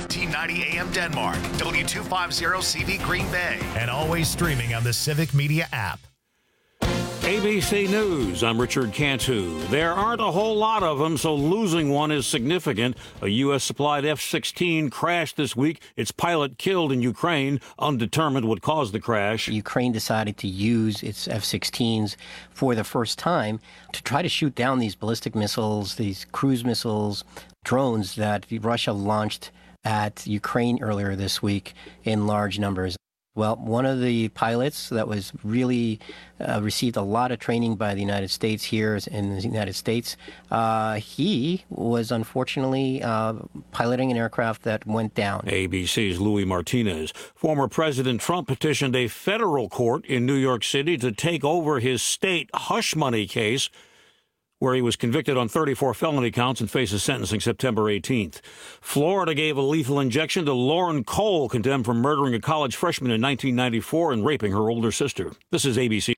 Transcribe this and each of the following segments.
1490 AM Denmark, W250CV Green Bay, and always streaming on the Civic Media app. ABC News, I'm Richard Cantu. There aren't a whole lot of them, so losing one is significant. A U.S.-supplied F-16 crashed this week. Its pilot killed in Ukraine. Undetermined what caused the crash. Ukraine decided to use its F-16s for the first time to try to shoot down these ballistic missiles, these cruise missiles, drones that Russia launched at Ukraine earlier this week in large numbers. Well, one of the pilots that was really received a lot of training by the United States here in the United States, he was unfortunately piloting an aircraft that went down. ABC's Louis Martinez. Former President Trump petitioned a federal court in New York City to take over his state hush money case, where he was convicted on 34 felony counts and faces sentencing September 18th. Florida gave a lethal injection to Lauren Cole, condemned for murdering a college freshman in 1994 and raping her older sister. This is ABC.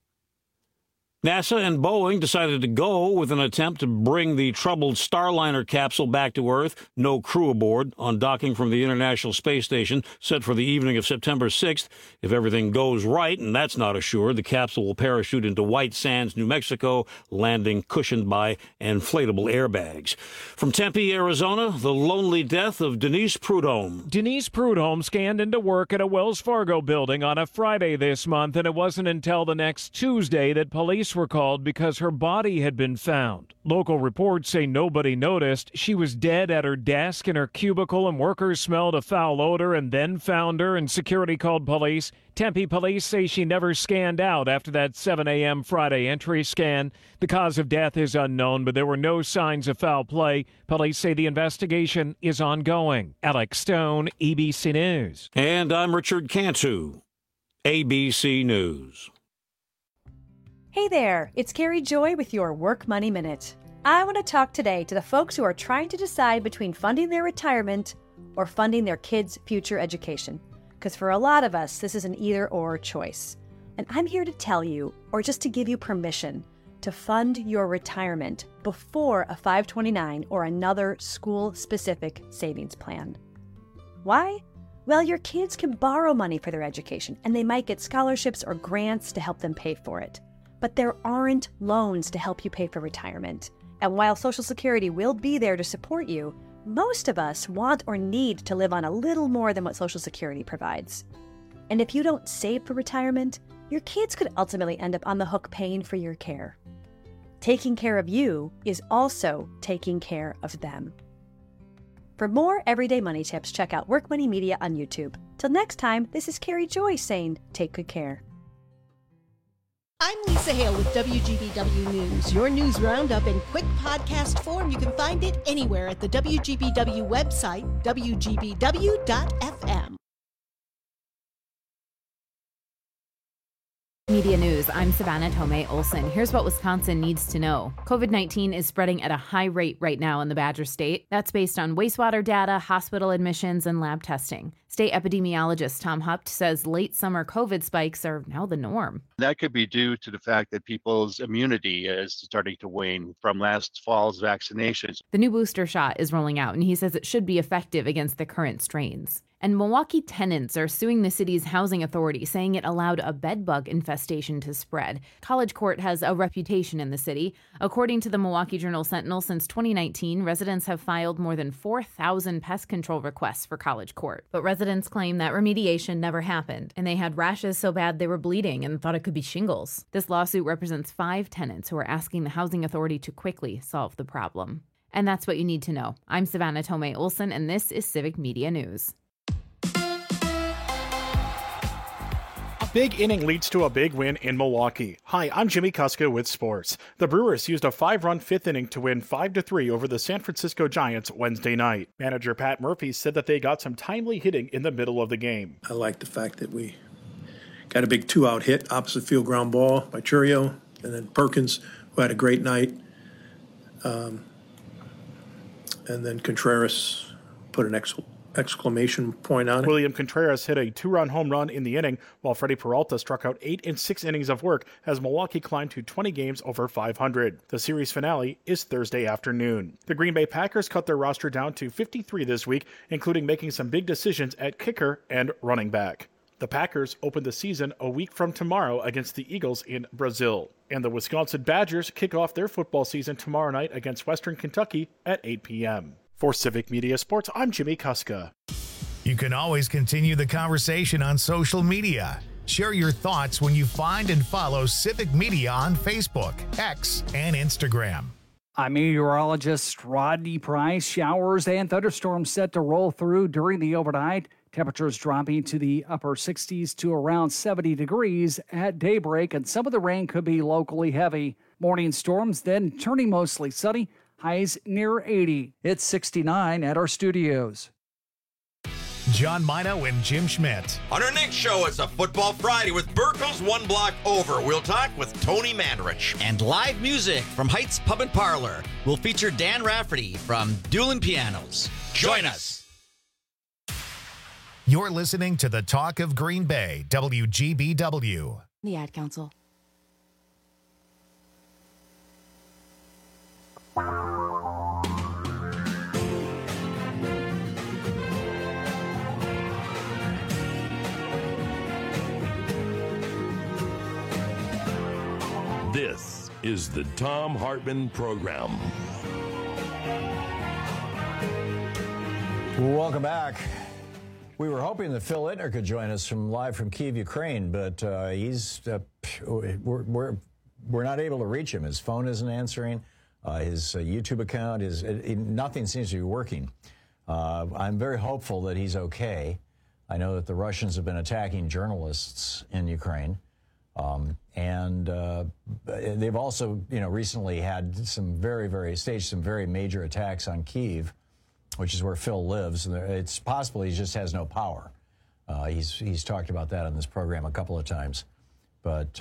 NASA and Boeing decided to go with an attempt to bring the troubled Starliner capsule back to Earth. No crew aboard on docking from the International Space Station, set for the evening of September 6th. If everything goes right, and that's not assured, the capsule will parachute into White Sands, New Mexico, landing cushioned by inflatable airbags. From Tempe, Arizona, the lonely death of Denise Prudhomme. Denise Prudhomme scanned into work at a Wells Fargo building on a Friday this month, and it wasn't until the next Tuesday that police were called because her body had been found. Local reports say nobody noticed. She was dead at her desk in her cubicle, and workers smelled a foul odor and then found her, and security called police. Tempe police say she never scanned out after that 7 a.m. Friday entry scan. The cause of death is unknown, but there were no signs of foul play. Police say the investigation is ongoing. Alex Stone, ABC News. And I'm Richard Cantu, ABC News. Hey there, it's Carrie Joy with your Work Money Minute. I want to talk today to the folks who are trying to decide between funding their retirement or funding their kids' future education. Because for a lot of us, this is an either-or choice. And I'm here to tell you, or just to give you permission, to fund your retirement before a 529 or another school-specific savings plan. Why? Well, your kids can borrow money for their education, and they might get scholarships or grants to help them pay for it. But there aren't loans to help you pay for retirement. And while Social Security will be there to support you, most of us want or need to live on a little more than what Social Security provides. And if you don't save for retirement, your kids could ultimately end up on the hook paying for your care. Taking care of you is also taking care of them. For more everyday money tips, check out Work Money Media on YouTube. Till next time, this is Carrie Joy saying, take good care. I'm Lisa Hale with WGBW News, your news roundup in quick podcast form. You can find it anywhere at the WGBW website, WGBW.fm. Media News, I'm Savannah Tomei Olson. Here's what Wisconsin needs to know. COVID-19 is spreading at a high rate right now in the Badger State. That's based on wastewater data, hospital admissions, and lab testing. State epidemiologist Tom Hupt says late summer COVID spikes are now the norm. That could be due to the fact that people's immunity is starting to wane from last fall's vaccinations. The new booster shot is rolling out, and he says it should be effective against the current strains. And Milwaukee tenants are suing the city's housing authority, saying it allowed a bedbug infestation to spread. College Court has a reputation in the city. According to the Milwaukee Journal-Sentinel, since 2019, residents have filed more than 4,000 pest control requests for College Court. But residents claim that remediation never happened, and they had rashes so bad they were bleeding and thought it could be shingles. This lawsuit represents 5 tenants who are asking the housing authority to quickly solve the problem. And that's what you need to know. I'm Savannah Tomei Olson, and this is Civic Media News. Big inning leads to a big win in Milwaukee. Hi, I'm Jimmy Kuska with sports. The Brewers used a 5-run 5th inning to win 5-3 over the San Francisco Giants Wednesday night. Manager Pat Murphy said that they got some timely hitting in the middle of the game. I like the fact that we got a big 2-out hit, opposite field ground ball by Churio, and then Perkins, who had a great night. And then Contreras put an exclamation point on it. William Contreras hit a 2-run home run in the inning, while Freddie Peralta struck out 8 in 6 innings of work as Milwaukee climbed to 20 games over 500. The series finale is Thursday afternoon. The Green Bay Packers cut their roster down to 53 this week, including making some big decisions at kicker and running back. The Packers open the season a week from tomorrow against the Eagles in Brazil. And the Wisconsin Badgers kick off their football season tomorrow night against Western Kentucky at 8 p.m. For Civic Media Sports, I'm Jimmy Kuska. You can always continue the conversation on social media. Share your thoughts when you find and follow Civic Media on Facebook, X, and Instagram. I'm meteorologist Rodney Price. Showers and thunderstorms set to roll through during the overnight. Temperatures dropping to the upper 60s to around 70 degrees at daybreak, and some of the rain could be locally heavy. Morning storms then turning mostly sunny, highs near 80. It's 69 at our studios. John Mino and Jim Schmidt. On our next show, it's a Football Friday with Burkle's One Block Over. We'll talk with Tony Mandarich. And live music from Heights Pub and Parlor. We'll feature Dan Rafferty from Doolin Pianos. Join us. You're listening to the Talk of Green Bay, WGBW. The Ad Council. This is the Thom Hartmann Program. Welcome back. We were hoping that Phil Ittner could join us live from Kyiv, Ukraine, but we're not able to reach him. His phone isn't answering. His YouTube account nothing seems to be working. I'm very hopeful that he's okay. I know that the Russians have been attacking journalists in Ukraine. And they've also, recently had staged some very major attacks on Kyiv, which is where Phil lives. And it's possible he just has no power. He's talked about that on this program a couple of times. But,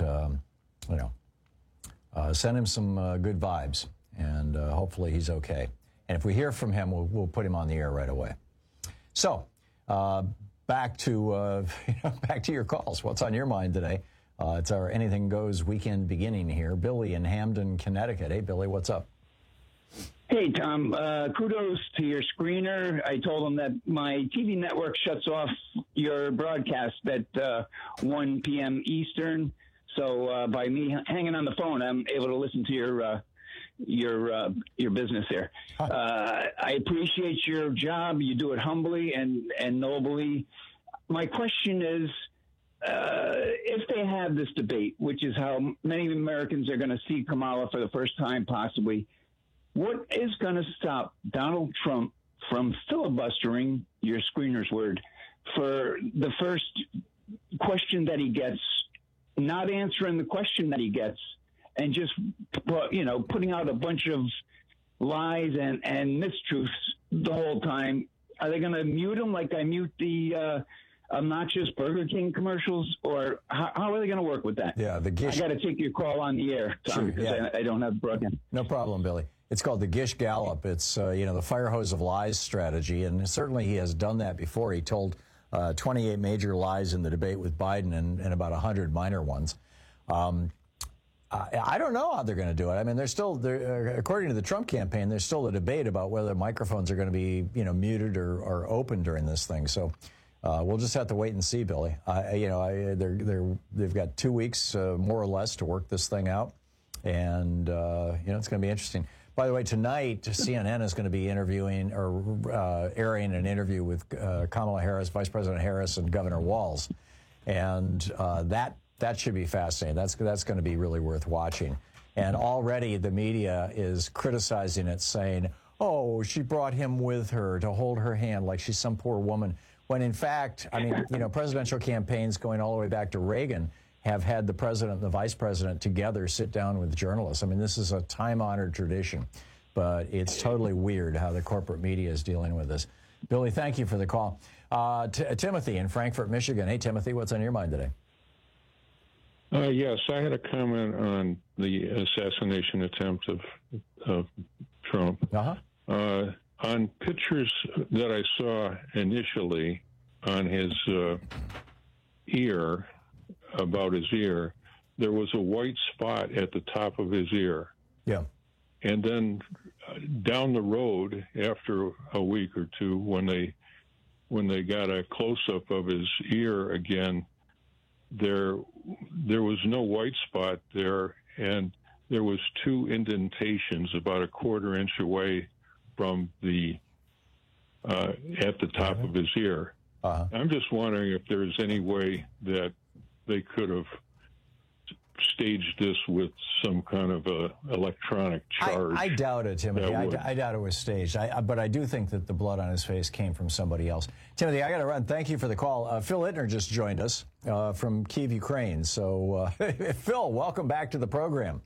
send him some good vibes, and hopefully he's okay. And if we hear from him, we'll put him on the air right away. So, back to your calls. What's on your mind today? It's our Anything Goes weekend beginning here. Billy in Hamden, Connecticut. Hey, Billy, what's up? Hey, Tom. Kudos to your screener. I told him that my TV network shuts off your broadcast at 1 p.m. Eastern. So by me hanging on the phone, I'm able to listen to your business here. I appreciate your job. You do it humbly and nobly. My question is, if they have this debate, which is how many Americans are going to see Kamala for the first time possibly, what is going to stop Donald Trump from filibustering, your screener's word, for the first question that he gets, not answering the question that he gets, and just, putting out a bunch of lies and mistruths the whole time? Are they going to mute him like I mute the obnoxious Burger King commercials, or how are they going to work with that? Yeah, I got to take your call on the air, Tom, because I don't have broadcast. No problem, Billy. It's called the Gish Gallop. It's, the fire hose of lies strategy, and certainly he has done that before. He told 28 major lies in the debate with Biden and about 100 minor ones. I don't know how they're going to do it. I mean, according to the Trump campaign, there's still a debate about whether microphones are going to be, muted or open during this thing. So we'll just have to wait and see, Billy. They've got 2 weeks, more or less, to work this thing out. And, it's going to be interesting. By the way, tonight, CNN is going to be airing an interview with Kamala Harris, Vice President Harris, and Governor Walz. And that should be fascinating. That's going to be really worth watching. And already the media is criticizing it, saying, oh, she brought him with her to hold her hand like she's some poor woman. When in fact, presidential campaigns going all the way back to Reagan have had the president and the vice president together sit down with journalists. I mean, this is a time-honored tradition, but it's totally weird how the corporate media is dealing with this. Billy, thank you for the call. Timothy in Frankfort, Michigan. Hey, Timothy, what's on your mind today? Yes, I had a comment on the assassination attempt of Trump. Uh-huh. on pictures that I saw initially on his ear, about his ear, there was a white spot at the top of his ear. Yeah. And then down the road, after a week or two, when they got a close-up of his ear again, there was no white spot there, and there was 2 indentations about a 1/4 inch away from the at the top of his ear. I'm just wondering if there's any way that they could have staged this with some kind of a electronic charge. I doubt it, Timothy. I doubt it was staged. But I do think that the blood on his face came from somebody else. Timothy, I got to run. Thank you for the call. Phil Ittner just joined us from Kyiv, Ukraine. So, Phil, welcome back to the program.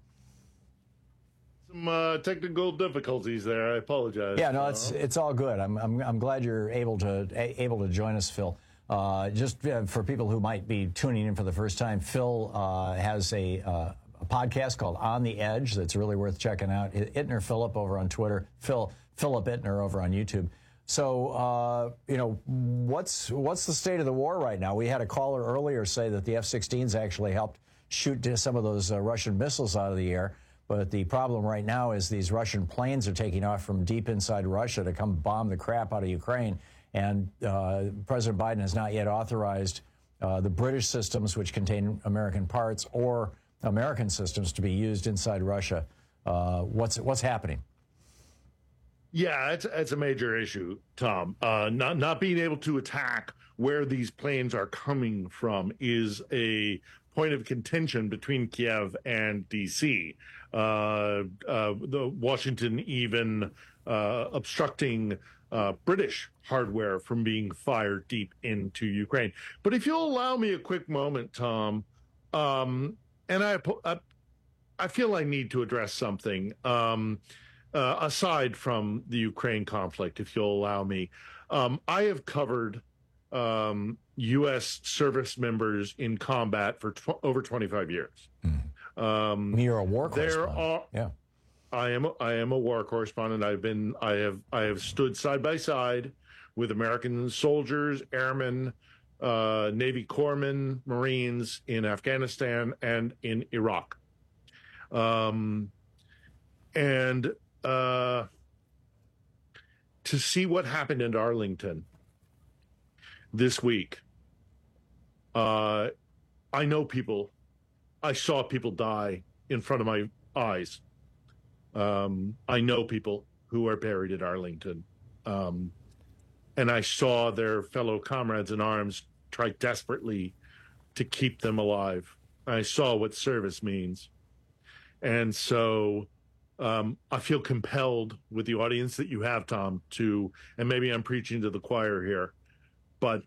Some technical difficulties there. I apologize. Yeah, no, it's all good. I'm glad you're able to join us, Phil. Just for people who might be tuning in for the first time, Phil has a podcast called On the Edge that's really worth checking out. Ittner Philip over on Twitter, Philip Ittner over on YouTube. So, what's the state of the war right now? We had a caller earlier say that the F-16s actually helped shoot some of those Russian missiles out of the air. But the problem right now is these Russian planes are taking off from deep inside Russia to come bomb the crap out of Ukraine. And President Biden has not yet authorized the British systems, which contain American parts, or American systems to be used inside Russia. What's happening? Yeah, it's a major issue, Tom. Not being able to attack where these planes are coming from is a point of contention between Kiev and D.C. The Washington even obstructing British hardware from being fired deep into Ukraine. But if you'll allow me a quick moment, Tom, and I feel I need to address something aside from the Ukraine conflict, if you'll allow me. I have covered U.S. service members in combat for over 25 years. You're a war correspondent. Yeah. I am a war correspondent. I have stood side by side with American soldiers, airmen, Navy corpsmen, Marines in Afghanistan and in Iraq. To see what happened in Arlington this week, I know people. I saw people die in front of my eyes. I know people who are buried at Arlington. And I saw their fellow comrades in arms try desperately to keep them alive. I saw what service means. And so I feel compelled with the audience that you have, Tom, and maybe I'm preaching to the choir here, but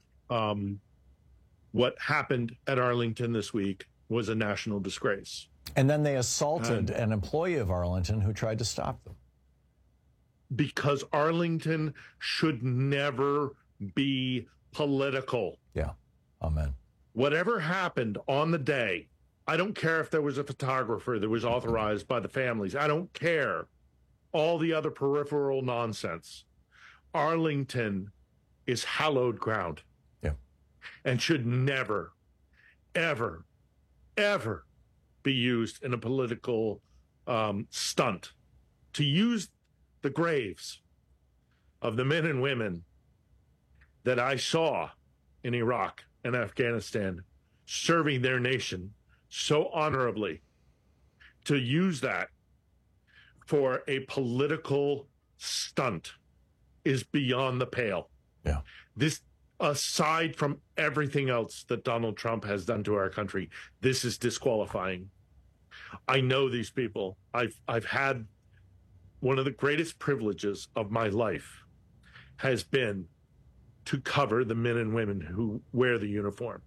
what happened at Arlington this week was a national disgrace. And then they assaulted an employee of Arlington who tried to stop them. Because Arlington should never be political. Yeah. Amen. Whatever happened on the day, I don't care if there was a photographer that was authorized by the families. I don't care. All the other peripheral nonsense. Arlington is hallowed ground. Yeah. And should never, ever, ever be used in a political stunt. To use the graves of the men and women that I saw in Iraq and Afghanistan serving their nation so honorably, to use that for a political stunt is beyond the pale. Yeah. This, aside from everything else that Donald Trump has done to our country, this is disqualifying. I know these people. I've had one of the greatest privileges of my life has been to cover the men and women who wear the uniform.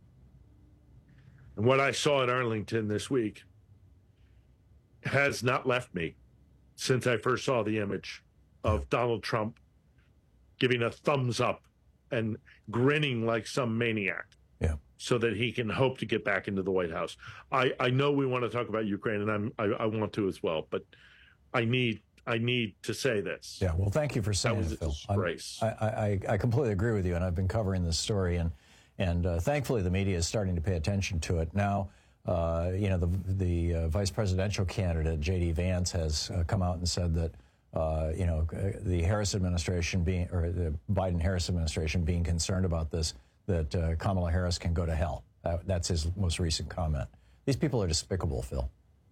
And what I saw at Arlington this week has not left me since I first saw the image of Donald Trump giving a thumbs up and grinning like some maniac. Yeah. So that he can hope to get back into the White House. I know we want to talk about Ukraine, and I want to as well, but I need I need to say this. Yeah, well, thank you for saying it, Phil. Disgrace. I completely agree with you, and I've been covering this story, and thankfully the media is starting to pay attention to it. Now, the vice presidential candidate, J.D. Vance, has come out and said that, the Harris administration the Biden-Harris administration being concerned about this, that Kamala Harris can go to hell. That's his most recent comment. These people are despicable, Phil.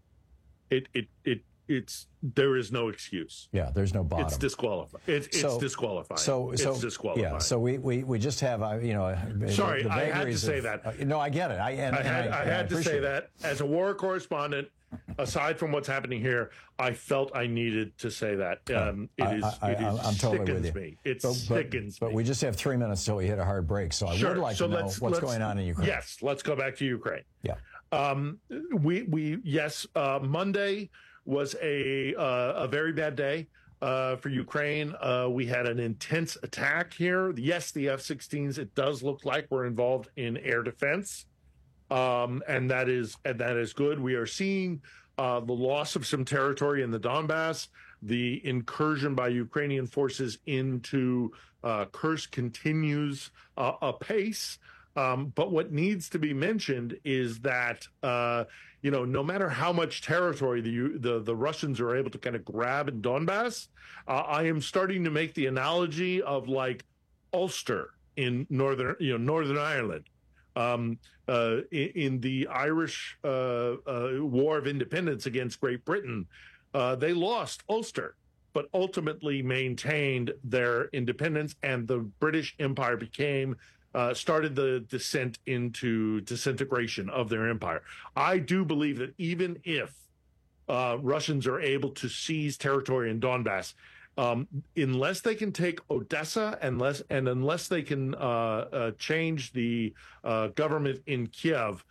There is no excuse. Yeah, there's no bottom. It's disqualifying. It's disqualifying. It's disqualifying. Yeah. So we just have Sorry, I had to say that. No, I get it. I had to say that as a war correspondent. Aside from what's happening here, I felt I needed to say that. I'm totally with you. It sickens me. But we just have 3 minutes till we hit a hard break, so I would like to know what's going on in Ukraine. Yes, let's go back to Ukraine. Yeah. Monday was a very bad day for Ukraine. We had an intense attack here. Yes, the F-16s. It does look like we're involved in air defense. And that is good. We are seeing the loss of some territory in the Donbass. The incursion by Ukrainian forces into Kursk continues apace. But what needs to be mentioned is that no matter how much territory the Russians are able to kind of grab in Donbass, I am starting to make the analogy of like Ulster in Northern Ireland. In the Irish War of Independence against Great Britain, they lost Ulster, but ultimately maintained their independence, and the British Empire started the descent into disintegration of their empire. I do believe that even if Russians are able to seize territory in Donbass, unless they can take Odessa, unless they can change the government in Kiev,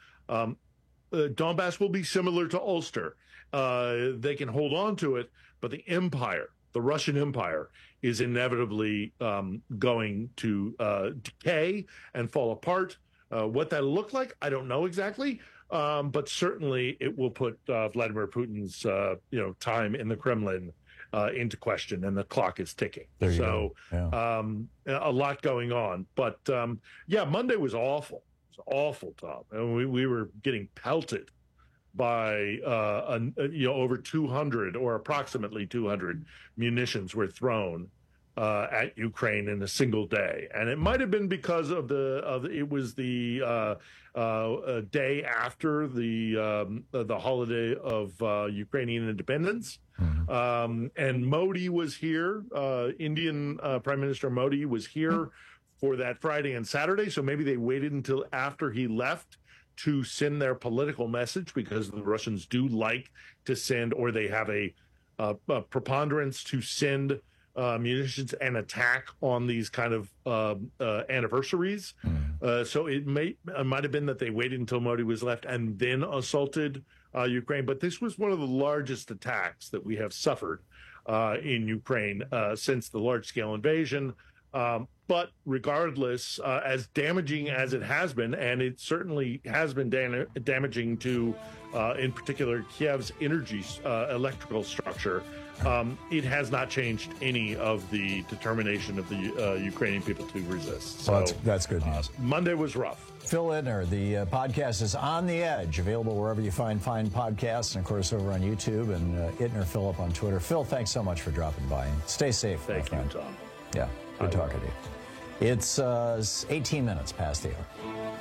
Donbass will be similar to Ulster. They can hold on to it, but the Russian Empire, is inevitably going to decay and fall apart. What that'll look like, I don't know exactly, but certainly it will put Vladimir Putin's time in the Kremlin into question, and the clock is ticking. So a lot going on. But Monday was awful. It was awful, Tom. And we were getting pelted by over 200 or approximately 200 munitions were thrown at Ukraine in a single day, and it might have been because of it was the day after the holiday of Ukrainian independence. And Modi was here. Indian Prime Minister Modi was here for that Friday and Saturday. So maybe they waited until after he left to send their political message, because the Russians do like to send, or they have a preponderance to send munitions and attack on these kind of anniversaries. So it might have been that they waited until Modi was left and then assaulted Ukraine. But this was one of the largest attacks that we have suffered in Ukraine since the large-scale invasion. But regardless, as damaging as it has been, and it certainly has been damaging to, in particular, Kiev's electrical structure, it has not changed any of the determination of the Ukrainian people to resist. So that's good news. Monday was rough. Phil Ittner, the podcast is On the Edge, available wherever you find fine podcasts, and of course over on YouTube, and Ittner Philip on Twitter. Phil, thanks so much for dropping by, and stay safe. Thank you, Tom. Yeah, good talking to you. It's 18 minutes past the hour.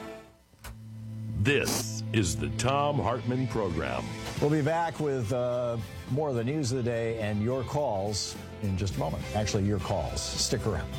This is the Thom Hartmann Program. We'll be back with more of the news of the day and your calls in just a moment. Actually, your calls. Stick around.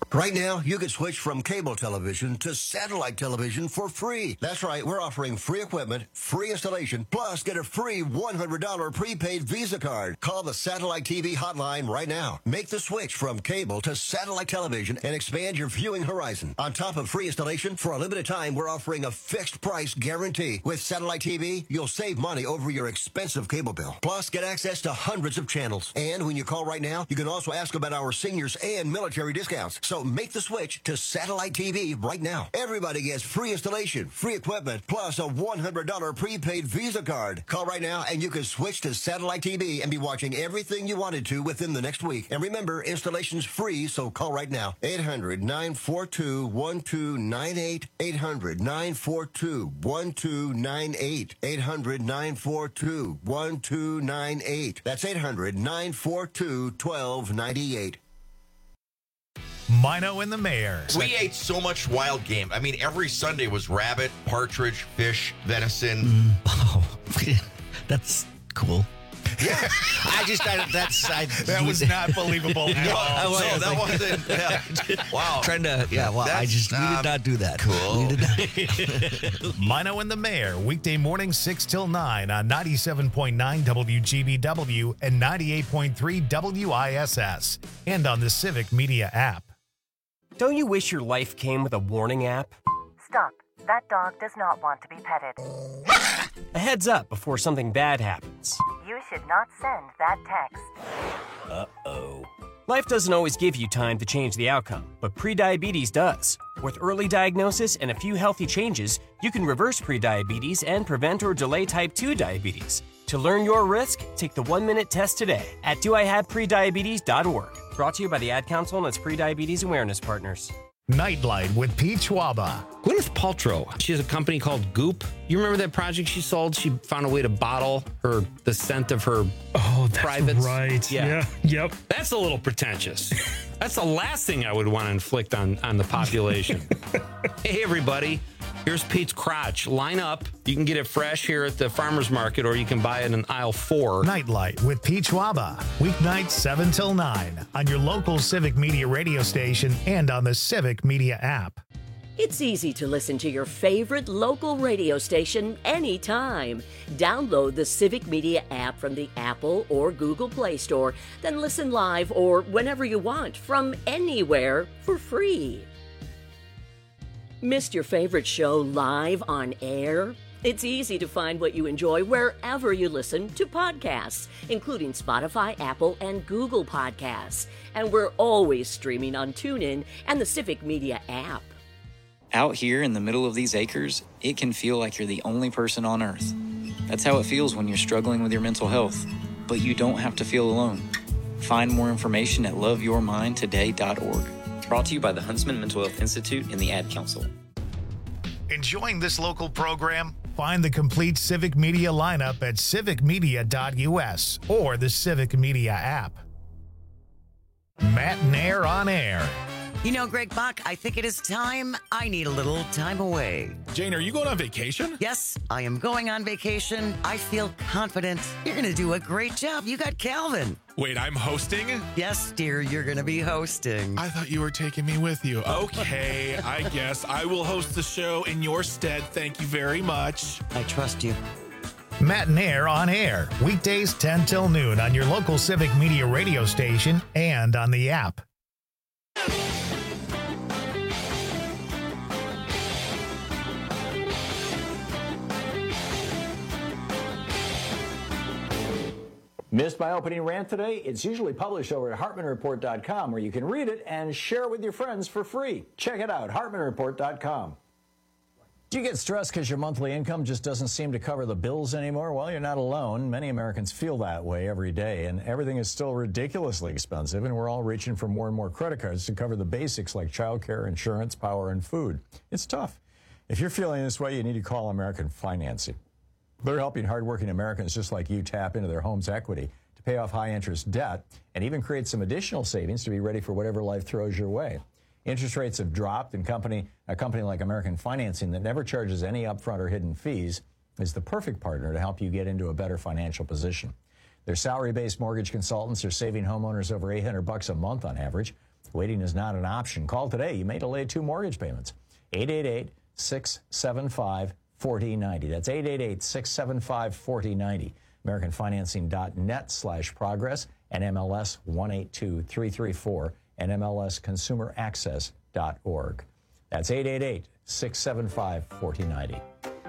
Right now, you can switch from cable television to satellite television for free. That's right, we're offering free equipment, free installation, plus get a free $100 prepaid Visa card. Call the Satellite TV hotline right now. Make the switch from cable to satellite television and expand your viewing horizon. On top of free installation, for a limited time, we're offering a fixed price guarantee. With Satellite TV, you'll save money over your expensive cable bill. Plus, get access to hundreds of channels. And when you call right now, you can also ask about our seniors and military discounts. So make the switch to Satellite TV right now. Everybody gets free installation, free equipment, plus a $100 prepaid Visa card. Call right now and you can switch to Satellite TV and be watching everything you wanted to within the next week. And remember, installation's free, so call right now. 800-942-1298. 800-942-1298. 800-942-1298. That's 800-942-1298. Mino and the Mayor. We ate so much wild game. I mean, every Sunday was rabbit, partridge, fish, venison. Oh, that's cool. Yeah, that was not believable at all. No, that wasn't. Yeah. Wow. We did not do that. Cool. Mino and the Mayor, weekday morning 6 till 9 on 97.9 WGBW and 98.3 WISS, and on the Civic Media app. Don't you wish your life came with a warning app? Stop. That dog does not want to be petted. A heads up before something bad happens. You should not send that text. Uh-oh. Life doesn't always give you time to change the outcome, but prediabetes does. With early diagnosis and a few healthy changes, you can reverse prediabetes and prevent or delay type 2 diabetes. To learn your risk, take the 1-minute test today at doihaveprediabetes.org. Brought to you by the Ad Council and its Prediabetes Awareness Partners. Nightlight with Pete Schwaba. Gwyneth Paltrow, she has a company called Goop. You remember that project she sold? She found a way to bottle the scent of her privates. Right. Yeah. Yep. That's a little pretentious. That's the last thing I would want to inflict on the population. Hey, everybody. Here's Pete's crotch. Line up. You can get it fresh here at the farmer's market, or you can buy it in aisle 4. Nightlight with Pete Schwaba. Weeknights 7 till 9 on your local Civic Media radio station and on the Civic Media app. It's easy to listen to your favorite local radio station anytime. Download the Civic Media app from the Apple or Google Play Store, then listen live or whenever you want from anywhere for free. Missed your favorite show live on air? It's easy to find what you enjoy wherever you listen to podcasts, including Spotify, Apple, and Google Podcasts. And we're always streaming on TuneIn and the Civic Media app. Out here in the middle of these acres, it can feel like you're the only person on Earth. That's how it feels when you're struggling with your mental health. But you don't have to feel alone. Find more information at loveyourmindtoday.org. Brought to you by the Huntsman Mental Health Institute and the Ad Council. Enjoying this local program? Find the complete Civic Media lineup at civicmedia.us or the Civic Media app. Matt Nair on air. You know, Greg Bach, I think it is time. I need a little time away. Jane, are you going on vacation? Yes, I am going on vacation. I feel confident. You're going to do a great job. You got Calvin. Wait, I'm hosting? Yes, dear, you're going to be hosting. I thought you were taking me with you. Okay, I guess I will host the show in your stead. Thank you very much. I trust you. Matt Nair on air. Weekdays 10 till noon on your local Civic Media radio station and on the app. Missed my opening rant today? It's usually published over at HartmanReport.com, where you can read it and share it with your friends for free. Check it out, HartmanReport.com. Do you get stressed because your monthly income just doesn't seem to cover the bills anymore? Well, you're not alone. Many Americans feel that way every day, and everything is still ridiculously expensive, and we're all reaching for more and more credit cards to cover the basics like childcare, insurance, power, and food. It's tough. If you're feeling this way, you need to call American Financing. They're helping hardworking Americans just like you tap into their home's equity to pay off high-interest debt and even create some additional savings to be ready for whatever life throws your way. Interest rates have dropped, and a company like American Financing that never charges any upfront or hidden fees is the perfect partner to help you get into a better financial position. Their salary-based mortgage consultants are saving homeowners over $800 a month on average. Waiting is not an option. Call today. You may delay 2 mortgage payments. 888-675-4090. That's 888-675-4090. AmericanFinancing.net/progress and MLS 182334 and MLSConsumerAccess.org. That's 888-675-4090.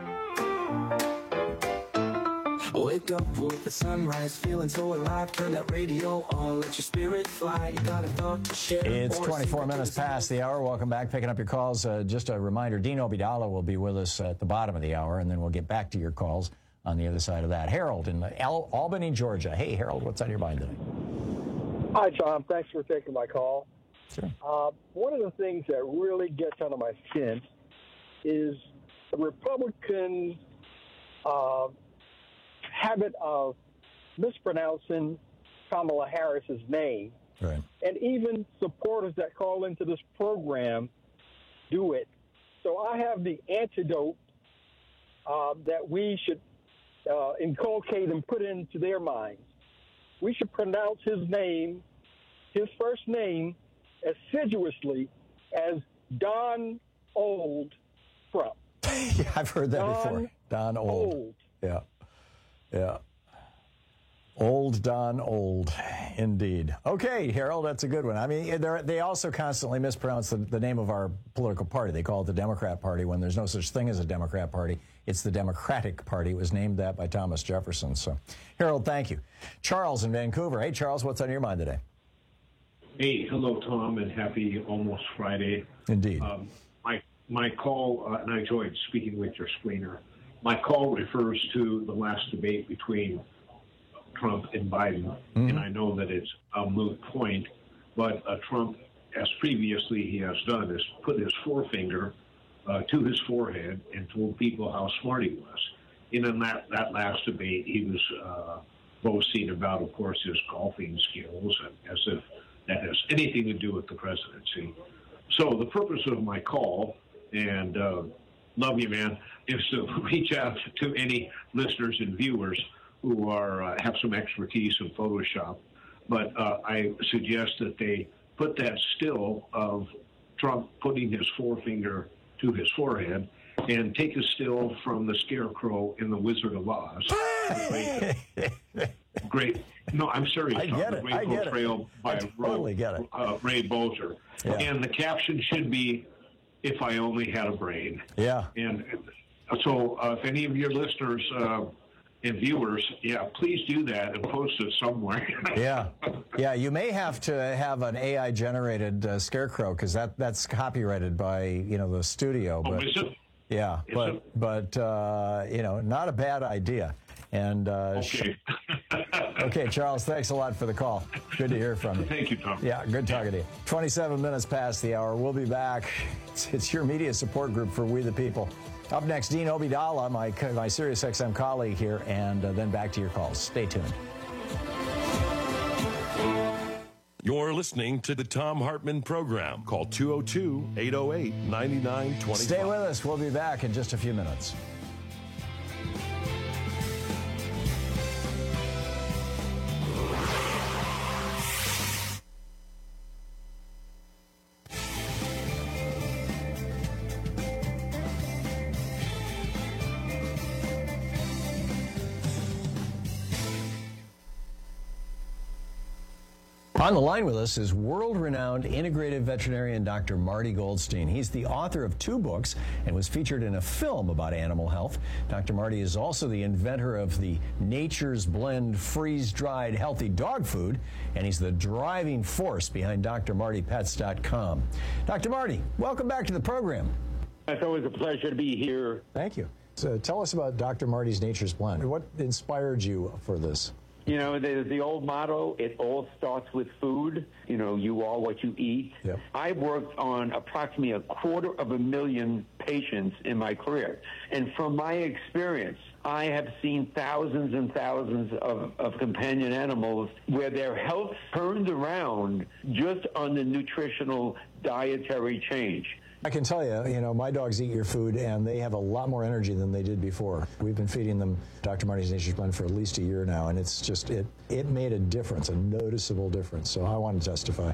Wake up with the sunrise, feeling so alive. Turn that radio on, let your spirit fly. You got a thought to share. It's 24 minutes past the hour. Welcome back. Picking up your calls. Just a reminder, Dean Obeidallah will be with us at the bottom of the hour, and then we'll get back to your calls on the other side of that. Harold in Albany, Georgia. Hey, Harold, what's on your mind today? Hi, Tom. Thanks for taking my call. Sure. One of the things that really gets under my skin is the Republican habit of mispronouncing Kamala Harris's name. Right. And even supporters that call into this program do it. So I have the antidote that we should inculcate and put into their minds. We should pronounce his name, his first name, assiduously as Don Old Trump. Yeah, I've heard that before. Don Old. Yeah. Yeah. Old Don Old, indeed. Okay, Harold, that's a good one. I mean, they also constantly mispronounce the name of our political party. They call it the Democrat Party when there's no such thing as a Democrat Party. It's the Democratic Party. It was named that by Thomas Jefferson. So, Harold, thank you. Charles in Vancouver. Hey, Charles, what's on your mind today? Hey, hello, Tom, and happy almost Friday. Indeed. My call, and I enjoyed speaking with your screener. My call refers to the last debate between Trump and Biden, and I know that it's a moot point, but Trump, as previously he has done, has put his forefinger to his forehead and told people how smart he was. And in that last debate, he was boasting about, of course, his golfing skills, and as if that has anything to do with the presidency. So the purpose of my call, and love you, man, is to reach out to any listeners and viewers who have some expertise in Photoshop. But I suggest that they put that still of Trump putting his forefinger to his forehead and take a still from the Scarecrow in The Wizard of Oz. Great. No, I'm serious. I get it. Great portrayal by Ray Bozer. Yeah. And the caption should be, "If I only had a brain." Yeah. And so if any of your listeners and viewers, please do that and post it somewhere. Yeah, you may have to have an AI-generated scarecrow because that's copyrighted by the studio. But, is it? Yeah, but not a bad idea. And okay. Okay, Charles, thanks a lot for the call. Good to hear from you. Thank you, Tom. Yeah, good talking to you. 27 minutes past the hour. We'll be back. It's your media support group for We the People. Up next, Dean Obeidallah, my SiriusXM colleague here, and then back to your calls. Stay tuned. You're listening to the Thom Hartmann Program. Call 202-808-9925. Stay with us. We'll be back in just a few minutes. On the line with us is world-renowned integrative veterinarian Dr. Marty Goldstein. He's the author of 2 books and was featured in a film about animal health. Dr. Marty is also the inventor of the Nature's Blend freeze-dried healthy dog food, and he's the driving force behind drmartypets.com. Dr. Marty, welcome back to the program. It's always a pleasure to be here. Thank you. So tell us about Dr. Marty's Nature's Blend. What inspired you for this? The old motto, it all starts with food. You are what you eat. Yep. I've worked on approximately 250,000 patients in my career. And from my experience, I have seen thousands and thousands of companion animals where their health turned around just on the nutritional dietary change. I can tell you, my dogs eat your food, and they have a lot more energy than they did before. We've been feeding them Dr. Marty's Nature's Blend for at least a year now, and it's just, it made a difference, a noticeable difference. So I want to testify.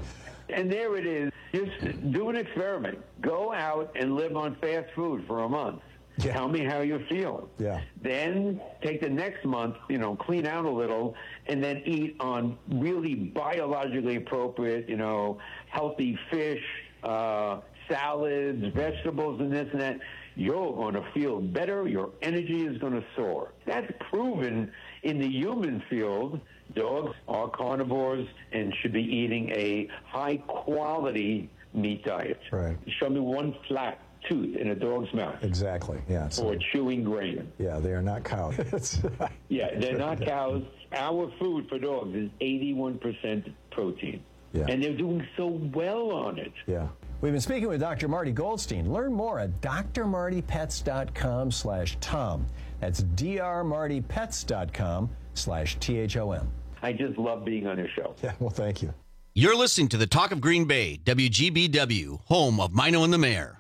And there it is. Just do an experiment. Go out and live on fast food for a month. Yeah. Tell me how you're feeling. Yeah. Then take the next month, clean out a little, and then eat on really biologically appropriate, healthy fish, salads, vegetables, and this and that. You're going to feel better. Your energy is going to soar. That's proven in the human field. Dogs are carnivores and should be eating a high-quality meat diet. Right. Show me one flat tooth in a dog's mouth. Exactly, yeah. Or chewing grain. Yeah, they are not cows. Yeah, they're not cows. Our food for dogs is 81% protein. Yeah. And they're doing so well on it. Yeah. We've been speaking with Dr. Marty Goldstein. Learn more at drmartypets.com/Tom. That's drmartypets.com/THOM. I just love being on your show. Yeah, well, thank you. You're listening to the Talk of Green Bay, WGBW, home of Mino and the Mayor.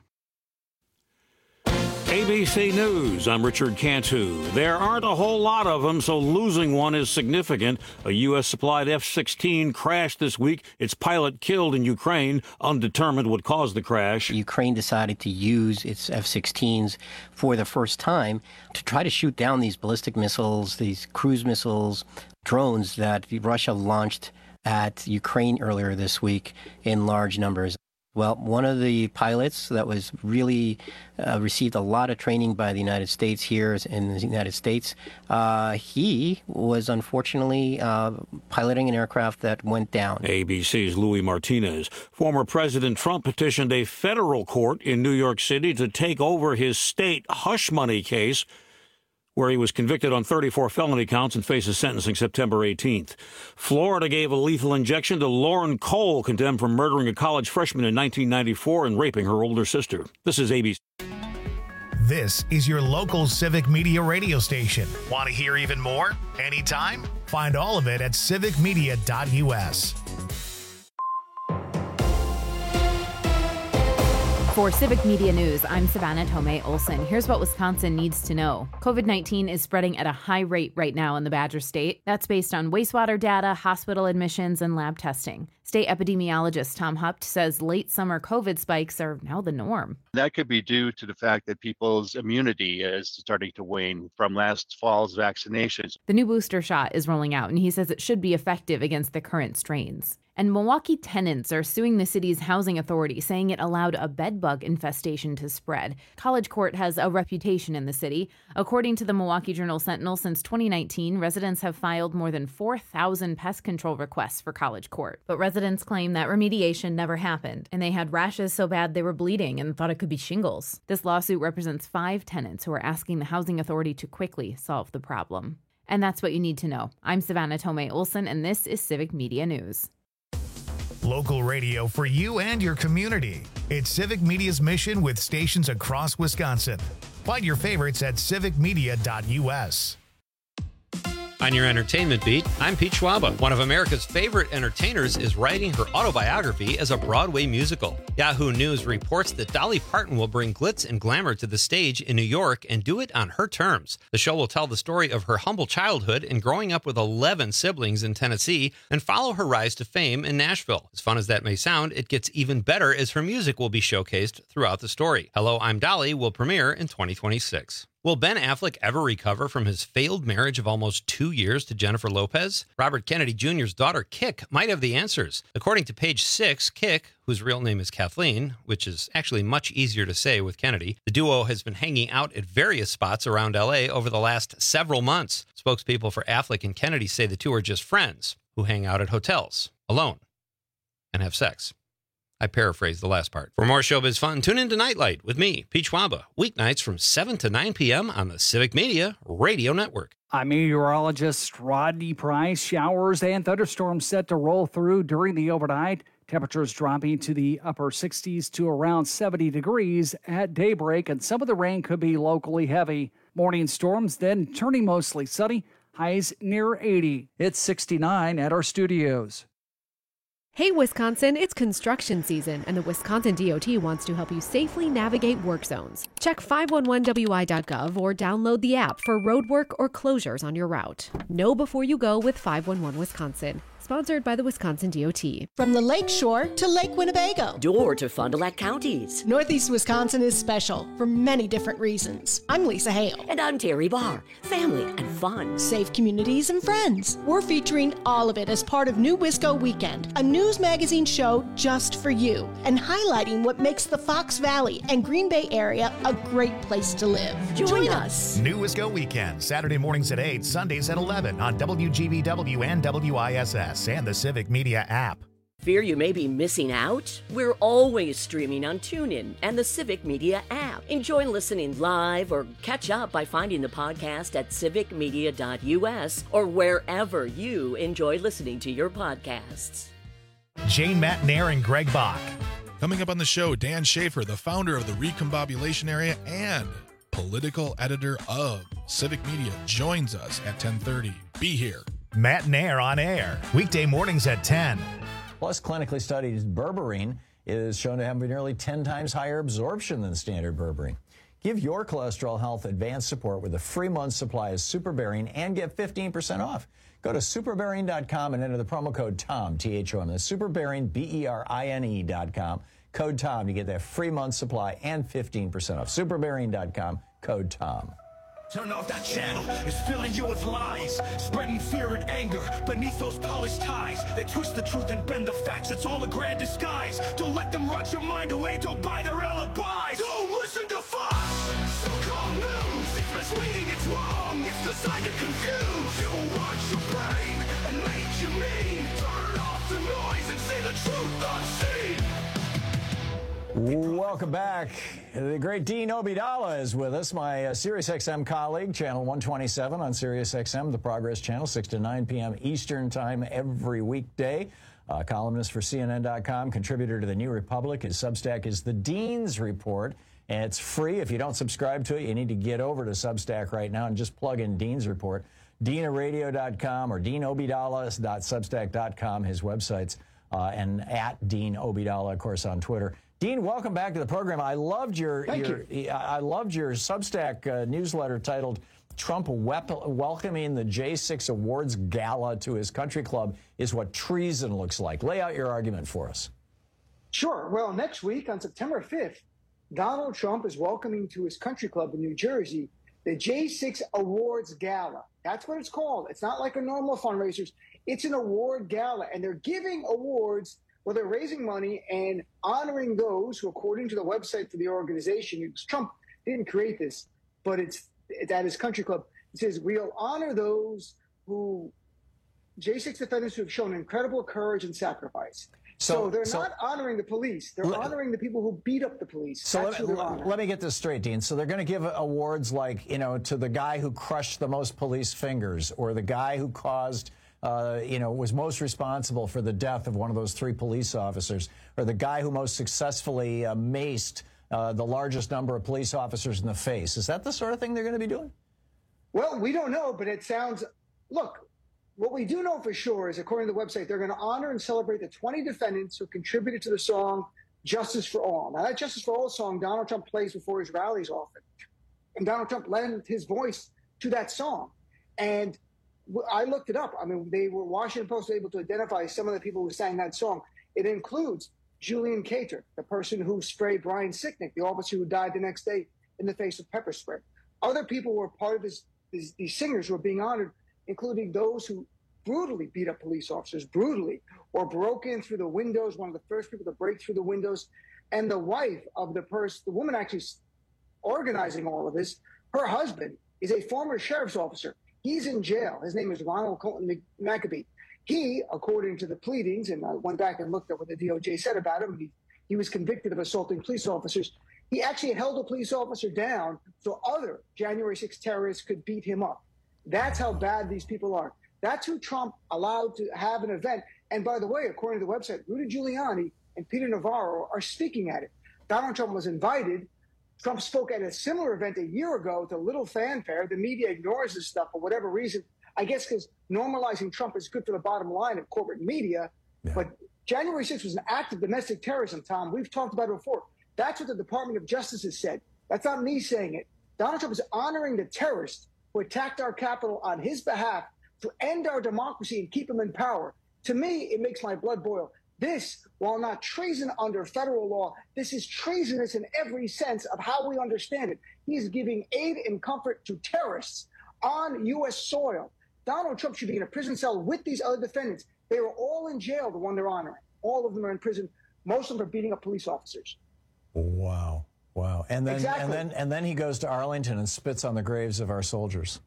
ABC News, I'm Richard Cantu. There aren't a whole lot of them, so losing one is significant. A U.S.-supplied F-16 crashed this week. Its pilot killed in Ukraine. Undetermined what caused the crash. Ukraine decided to use its F-16s for the first time to try to shoot down these ballistic missiles, these cruise missiles, drones that Russia launched at Ukraine earlier this week in large numbers. Well, one of the pilots that was really received a lot of training by the United States here in the United States, he was unfortunately piloting an aircraft that went down. ABC's Louis Martinez. Former President Trump petitioned a federal court in New York City to take over his state hush money case, where he was convicted on 34 felony counts and faces sentencing September 18th. Florida gave a lethal injection to Lauren Cole, condemned for murdering a college freshman in 1994 and raping her older sister. This is ABC. This is your local Civic Media radio station. Want to hear even more? Anytime? Find all of it at civicmedia.us. For Civic Media News, I'm Savannah Tomei Olson. Here's what Wisconsin needs to know. COVID-19 is spreading at a high rate right now in the Badger State. That's based on wastewater data, hospital admissions, and lab testing. State epidemiologist Tom Hupt says late summer COVID spikes are now the norm. That could be due to the fact that people's immunity is starting to wane from last fall's vaccinations. The new booster shot is rolling out, and he says it should be effective against the current strains. And Milwaukee tenants are suing the city's housing authority, saying it allowed a bedbug infestation to spread. College Court has a reputation in the city. According to the Milwaukee Journal-Sentinel, since 2019, residents have filed more than 4,000 pest control requests for College Court. But residents claim that remediation never happened, and they had rashes so bad they were bleeding and thought it could be shingles. This lawsuit represents 5 tenants who are asking the housing authority to quickly solve the problem. And that's what you need to know. I'm Savannah Tomei Olson, and this is Civic Media News. Local radio for you and your community. It's Civic Media's mission with stations across Wisconsin. Find your favorites at civicmedia.us. On your entertainment beat, I'm Pete Schwaba. One of America's favorite entertainers is writing her autobiography as a Broadway musical. Yahoo News reports that Dolly Parton will bring glitz and glamour to the stage in New York and do it on her terms. The show will tell the story of her humble childhood and growing up with 11 siblings in Tennessee and follow her rise to fame in Nashville. As fun as that may sound, it gets even better as her music will be showcased throughout the story. Hello, I'm Dolly will premiere in 2026. Will Ben Affleck ever recover from his failed marriage of almost 2 years to Jennifer Lopez? Robert Kennedy Jr.'s daughter, Kik, might have the answers. According to Page Six, Kik, whose real name is Kathleen, which is actually much easier to say with Kennedy, the duo has been hanging out at various spots around L.A. over the last several months. Spokespeople for Affleck and Kennedy say the two are just friends who hang out at hotels, alone, and have sex. I paraphrased the last part. For more showbiz fun, tune in to Nightlight with me, Pete Schwaba, weeknights from 7 to 9 p.m. on the Civic Media Radio Network. I'm meteorologist Rodney Price. Showers and thunderstorms set to roll through during the overnight. Temperatures dropping to the upper 60s to around 70 degrees at daybreak, and some of the rain could be locally heavy. Morning storms then turning mostly sunny, highs near 80. It's 69 at our studios. Hey Wisconsin, it's construction season, and the Wisconsin DOT wants to help you safely navigate work zones. Check 511wi.gov or download the app for road work or closures on your route. Know before you go with 511 Wisconsin. Sponsored by the Wisconsin DOT. From the Lake Shore to Lake Winnebago. Door to Fond du Lac counties. Northeast Wisconsin is special for many different reasons. I'm Lisa Hale. And I'm Terry Barr. Family and fun. Safe communities and friends. We're featuring all of it as part of New Wisco Weekend, a news magazine show just for you, and highlighting what makes the Fox Valley and Green Bay area a great place to live. Join us. New Wisco Weekend, Saturday mornings at 8, Sundays at 11 on WGBW and WISS and the Civic Media app. Fear you may be missing out? We're always streaming on TuneIn and the Civic Media app. Enjoy listening live or catch up by finding the podcast at civicmedia.us or wherever you enjoy listening to your podcasts. Jane Matnair and Greg Bach. Coming up on the show, Dan Schaefer, the founder of the Recombobulation Area and political editor of Civic Media, joins us at 10:30. Be here. Matt Nair on air, weekday mornings at 10. Plus, clinically studied berberine is shown to have nearly 10 times higher absorption than standard berberine. Give your cholesterol health advanced support with a free month's supply of Superberine and get 15% off. Go to superberine.com and enter the promo code TOM, T-H-O-M. That's Superberine, B-E-R-I-N-E.com. Code TOM to get that free month's supply and 15% off. Superberine.com, code TOM. Turn off that channel, it's filling you with lies, spreading fear and anger beneath those polished ties. They twist the truth and bend the facts, it's all a grand disguise. Don't let them rot your mind away, don't buy their alibis. Don't listen to Fox, so-called news. It's misleading, it's wrong, it's designed to confuse. You'll watch your brain and make you mean. Turn off the noise and say the truth unseen. Welcome back. The great Dean Obeidallah is with us, my SiriusXM colleague, channel 127 on SiriusXM, the Progress Channel, 6 to 9 p.m. Eastern Time every weekday. Columnist for CNN.com, contributor to The New Republic. His Substack is The Dean's Report, and it's free. If you don't subscribe to it, you need to get over to Substack right now and just plug in Dean's Report. DeanRadio.com or DeanObeidallah.substack.com, his websites, and at Dean Obeidallah, of course, on Twitter. Dean, welcome back to the program. I loved your Substack newsletter titled "Trump welcoming the J6 Awards Gala to his country club is what treason looks like." Lay out your argument for us. Sure. Well, next week on September 5th, Donald Trump is welcoming to his country club in New Jersey the J6 Awards Gala. That's what it's called. It's not like a normal fundraiser. It's an award gala, and they're giving awards where they're raising money and honoring those who, according to the website for the organization, Trump didn't create this, but it's at his country club. It says, we'll honor those who, J6 defendants who have shown incredible courage and sacrifice. So they're not honoring the police. They're honoring the people who beat up the police. So let me get this straight, Dean. So they're going to give awards like, to the guy who crushed the most police fingers, or the guy who caused was most responsible for the death of one of those 3 police officers, or the guy who most successfully maced the largest number of police officers in the face. Is that the sort of thing they're going to be doing? Well, we don't know, but it sounds, look, what we do know for sure is, according to the website, they're going to honor and celebrate the 20 defendants who contributed to the song Justice for All. Now, that Justice for All song Donald Trump plays before his rallies often. And Donald Trump lent his voice to that song. And I looked it up. I mean, Washington Post was able to identify some of the people who sang that song. It includes Julian Cater, the person who sprayed Brian Sicknick, the officer who died the next day in the face of pepper spray. Other people were part of these singers who were being honored, including those who brutally beat up police officers, or broke in through the windows, one of the first people to break through the windows. And the wife of the woman actually organizing all of this, her husband is a former sheriff's officer. He's in jail. His name is Ronald Colton McAbee. He, according to the pleadings, and I went back and looked at what the DOJ said about him, he was convicted of assaulting police officers. He actually held a police officer down so other January 6 terrorists could beat him up. That's how bad these people are. That's who Trump allowed to have an event. And by the way, according to the website, Rudy Giuliani and Peter Navarro are speaking at it. Donald Trump was invited. Trump spoke at a similar event a year ago to little fanfare. The media ignores this stuff for whatever reason. I guess because normalizing Trump is good for the bottom line of corporate media. Yeah. But January 6th was an act of domestic terrorism, Tom. We've talked about it before. That's what the Department of Justice has said. That's not me saying it. Donald Trump is honoring the terrorists who attacked our Capitol on his behalf to end our democracy and keep him in power. To me, it makes my blood boil. This, while not treason under federal law, this is treasonous in every sense of how we understand it. He is giving aid and comfort to terrorists on U.S. soil. Donald Trump should be in a prison cell with these other defendants. They were all in jail, the one they're honoring. All of them are in prison, most of them for beating up police officers. Wow. Wow. And then, exactly. and then he goes to Arlington and spits on the graves of our soldiers.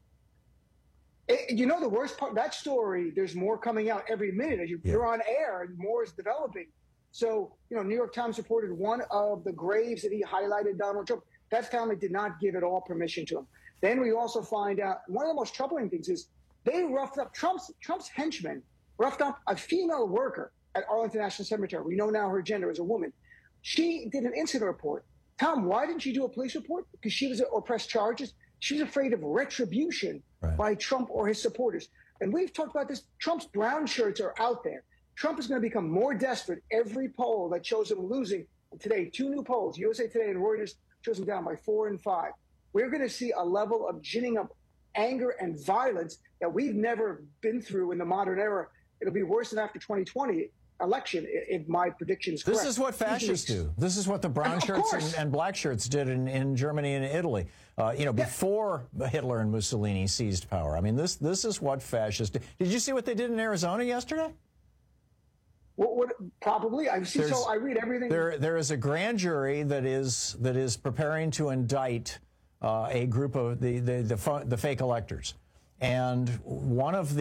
You know, the worst part, that story, there's more coming out every minute. As you're on air and more is developing. So, you know, New York Times reported one of the graves that he highlighted Donald Trump. That family did not give at all permission to him. Then we also find out one of the most troubling things is they roughed up Trump's henchmen, roughed up a female worker at Arlington National Cemetery. We know now her gender is a woman. She did an incident report. Tom, why didn't she do a police report? Because she was or press charges. She was afraid of retribution by Trump or his supporters. And we've talked about this. Trump's brown shirts are out there. Trump is going to become more desperate. Every poll that shows him losing today, 2 new polls, USA Today and Reuters, shows him down by 4 and 5. We're going to see a level of ginning up anger and violence that we've never been through in the modern era. It'll be worse than after 2020 election, if my prediction is correct. This is what fascists do. This is what the brown shirts and black shirts did in Germany and Italy. You know, before Hitler and Mussolini seized power. I mean, this is what fascists do. Did you see what they did in Arizona yesterday? What probably. I see. So I read everything. There is a grand jury that is preparing to indict a group of the fake electors, and one of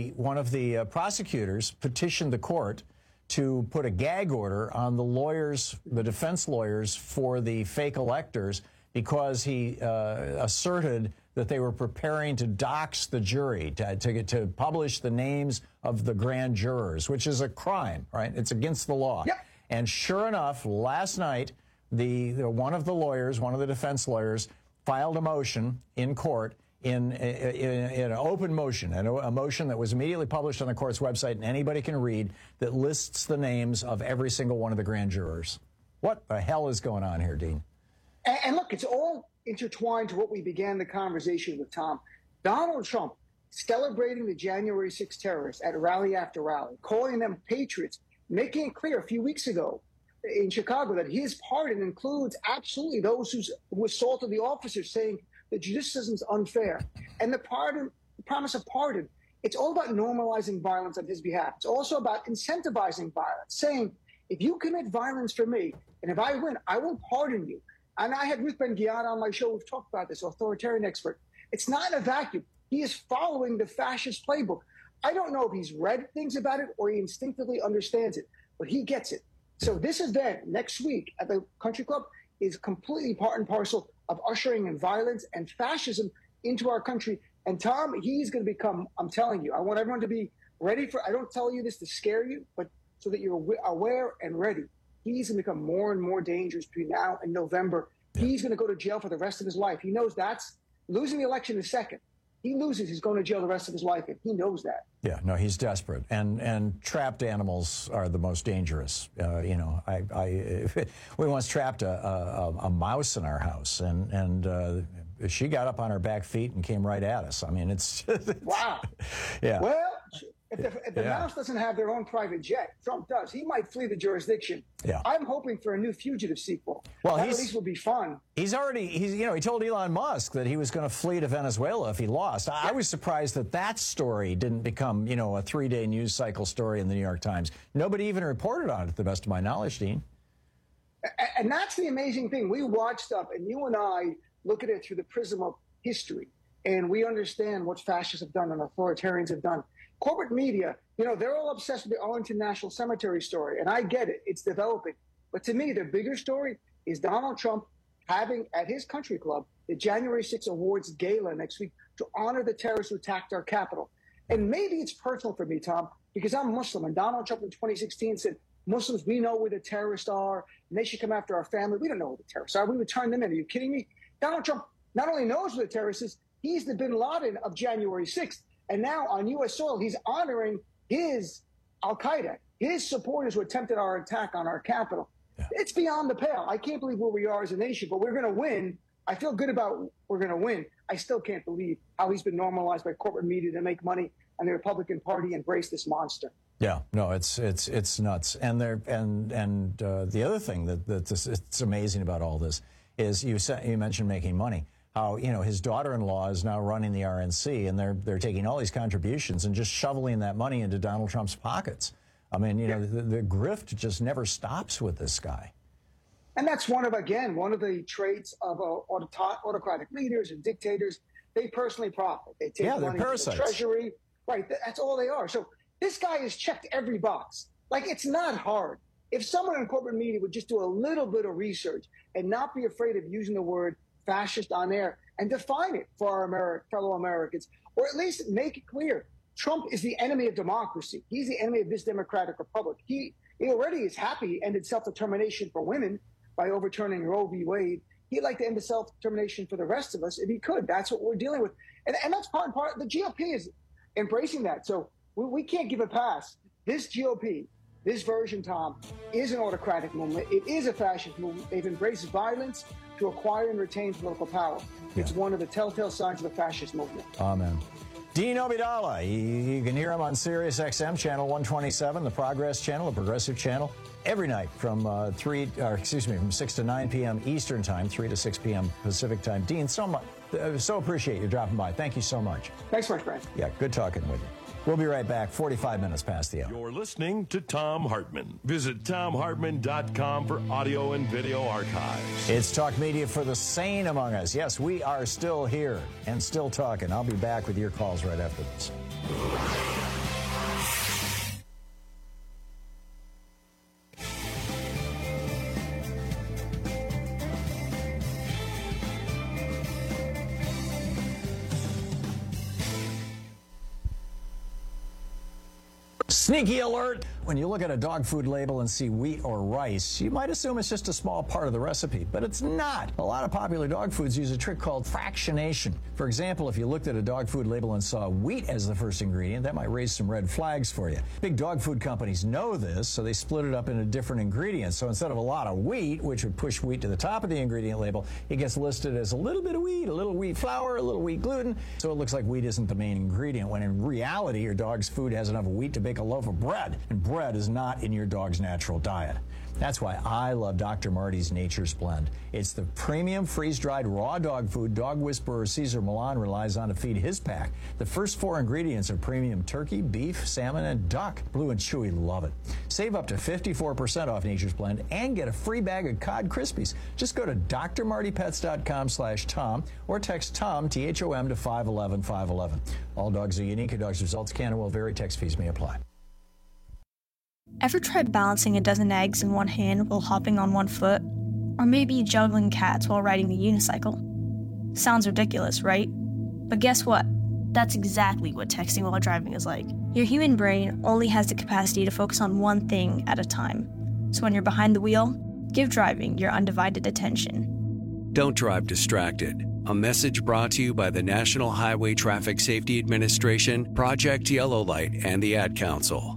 the prosecutors petitioned the court to put a gag order on the defense lawyers for the fake electors, because he asserted that they were preparing to dox the jury, to publish the names of the grand jurors, which is a crime, right? It's against the law. Yep. And sure enough, last night, one of the defense lawyers, filed a motion in court, in an open motion, a motion that was immediately published on the court's website, and anybody can read, that lists the names of every single one of the grand jurors. What the hell is going on here, Dean? And look, it's all intertwined to what we began the conversation with, Tom. Donald Trump celebrating the January 6th terrorists at rally after rally, calling them patriots, making it clear a few weeks ago in Chicago that his pardon includes absolutely those who assaulted the officers, saying the judicial system is unfair. And the promise of pardon, it's all about normalizing violence on his behalf. It's also about incentivizing violence, saying, if you commit violence for me, and if I win, I will pardon you. And I had Ruth Ben-Ghiat on my show. We've talked about this, authoritarian expert. It's not in a vacuum. He is following the fascist playbook. I don't know if he's read things about it or he instinctively understands it, but he gets it. So this event next week at the Country Club is completely part and parcel of ushering in violence and fascism into our country. And Tom, he's going to become, I'm telling you, I want everyone to be ready for, I don't tell you this to scare you, but so that you're aware and ready. He's going to become more and more dangerous between now and November. He's going to go to jail for the rest of his life. He knows that's losing the election is second. He loses, he's going to jail the rest of his life, and he knows that. Yeah, no, he's desperate, and trapped animals are the most dangerous. You know, we once trapped a mouse in our house, and she got up on her back feet and came right at us. I mean, it's wow. Yeah. Well, if the mouse doesn't have their own private jet, Trump does. He might flee the jurisdiction. Yeah. I'm hoping for a new Fugitive sequel. Well, that at least will be fun. He told Elon Musk that he was going to flee to Venezuela if he lost. I was surprised that story didn't become, a 3-day news cycle story in the New York Times. Nobody even reported on it, to the best of my knowledge, Dean. And that's the amazing thing. We watch stuff, and you and I look at it through the prism of history, and we understand what fascists have done and authoritarians have done. Corporate media, they're all obsessed with the Arlington National Cemetery story, and I get it. It's developing. But to me, the bigger story is Donald Trump having at his country club the January 6th Awards Gala next week to honor the terrorists who attacked our Capitol. And maybe it's personal for me, Tom, because I'm Muslim, and Donald Trump in 2016 said, Muslims, we know where the terrorists are, and they should come after our family. We don't know where the terrorists are. We would turn them in. Are you kidding me? Donald Trump not only knows where the terrorists is, he's the bin Laden of January 6th. And now on U.S. soil, he's honoring his al-Qaeda, his supporters who attempted our attack on our Capitol. Yeah. It's beyond the pale. I can't believe where we are as a nation, but we're going to win. I feel good about we're going to win. I still can't believe how he's been normalized by corporate media to make money, and the Republican Party embrace this monster. Yeah, no, it's nuts. And the other thing that's amazing about all this is you mentioned making money. How his daughter-in-law is now running the RNC, and they're taking all these contributions and just shoveling that money into Donald Trump's pockets. I mean, the grift just never stops with this guy. And that's one of the traits of autocratic leaders and dictators. They personally profit. They take money from the treasury. Right, that's all they are. So this guy has checked every box. Like, it's not hard. If someone in corporate media would just do a little bit of research and not be afraid of using the word fascist on air and define it for our fellow Americans, or at least make it clear, Trump is the enemy of democracy. He's the enemy of this democratic republic. He already is happy he ended self-determination for women by overturning Roe v. Wade. He'd like to end the self-determination for the rest of us if he could. That's what we're dealing with. And that's part and part. The GOP is embracing that. So we can't give a pass. This GOP, this version, Tom, is an autocratic movement. It is a fascist movement. They've embraced violence to acquire and retain political power. It's one of the telltale signs of the fascist movement. Amen. Dean Obeidallah, you can hear him on Sirius XM, channel 127, the Progress channel, the Progressive channel, every night from 6 to 9 p.m. Eastern Time, 3 to 6 p.m. Pacific Time. Dean, so appreciate you dropping by. Thank you so much. Thanks much, Brad. Yeah, good talking with you. We'll be right back, 45 minutes past the hour. You're listening to Thom Hartmann. Visit ThomHartmann.com for audio and video archives. It's Talk Media for the sane among us. Yes, we are still here and still talking. I'll be back with your calls right after this. Sneaky alert! When you look at a dog food label and see wheat or rice, you might assume it's just a small part of the recipe, but it's not. A lot of popular dog foods use a trick called fractionation. For example, if you looked at a dog food label and saw wheat as the first ingredient, that might raise some red flags for you. Big dog food companies know this, so they split it up into different ingredients. So instead of a lot of wheat, which would push wheat to the top of the ingredient label, it gets listed as a little bit of wheat, a little wheat flour, a little wheat gluten, so it looks like wheat isn't the main ingredient, when in reality, your dog's food has enough wheat to bake a loaf of bread, and bread is not in your dog's natural diet. That's why I love Dr. Marty's Nature's Blend. It's the premium freeze-dried raw dog food dog whisperer Cesar Millan relies on to feed his pack. The first 4 ingredients are premium turkey, beef, salmon, and duck. Blue and Chewy love it. Save up to 54% off Nature's Blend and get a free bag of Cod Krispies. Just go to drmartypets.com/Tom or text Tom, T-H-O-M, to 511-511. All dogs are unique. A dog's results can and will vary. Text fees may apply. Ever tried balancing a dozen eggs in one hand while hopping on one foot? Or maybe juggling cats while riding a unicycle? Sounds ridiculous, right? But guess what? That's exactly what texting while driving is like. Your human brain only has the capacity to focus on one thing at a time. So when you're behind the wheel, give driving your undivided attention. Don't drive distracted. A message brought to you by the National Highway Traffic Safety Administration, Project Yellow Light, and the Ad Council.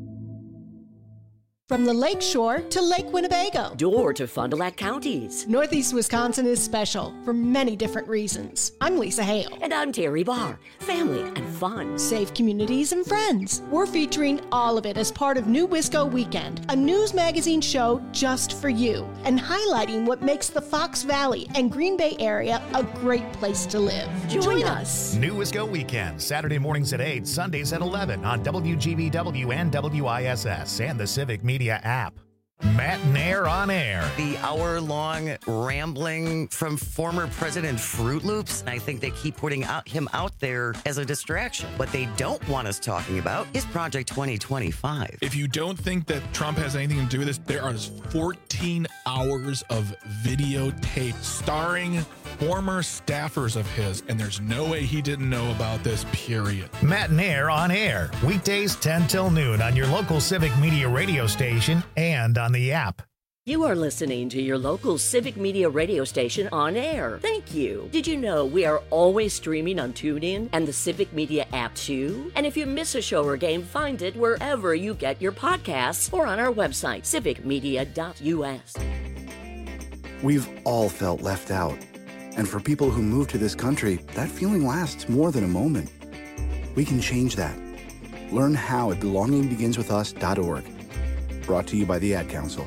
From the Lake Shore to Lake Winnebago. Door to Fond du Lac counties. Northeast Wisconsin is special for many different reasons. I'm Lisa Hale. And I'm Terry Barr. Family and fun. Safe communities and friends. We're featuring all of it as part of New Wisco Weekend, a news magazine show just for you, and highlighting what makes the Fox Valley and Green Bay area a great place to live. Join us. New Wisco Weekend, Saturday mornings at 8, Sundays at 11 on WGBW and WISS and the Civic Media app. Matt Nair on air. The hour-long rambling from former President Fruit Loops. I think they keep putting him out there as a distraction. What they don't want us talking about is Project 2025. If you don't think that Trump has anything to do with this, there are 14 hours of videotape starring former staffers of his, and there's no way he didn't know about this, period. Matt Nair on air. Weekdays 10 till noon on your local Civic Media radio station and on the app. You are listening to your local Civic Media radio station on air. Thank you. Did you know we are always streaming on TuneIn and the Civic Media app too? And if you miss a show or game, find it wherever you get your podcasts or on our website, civicmedia.us. We've all felt left out. And for people who move to this country, that feeling lasts more than a moment. We can change that. Learn how at belongingbeginswithus.org. Brought to you by the Ad Council.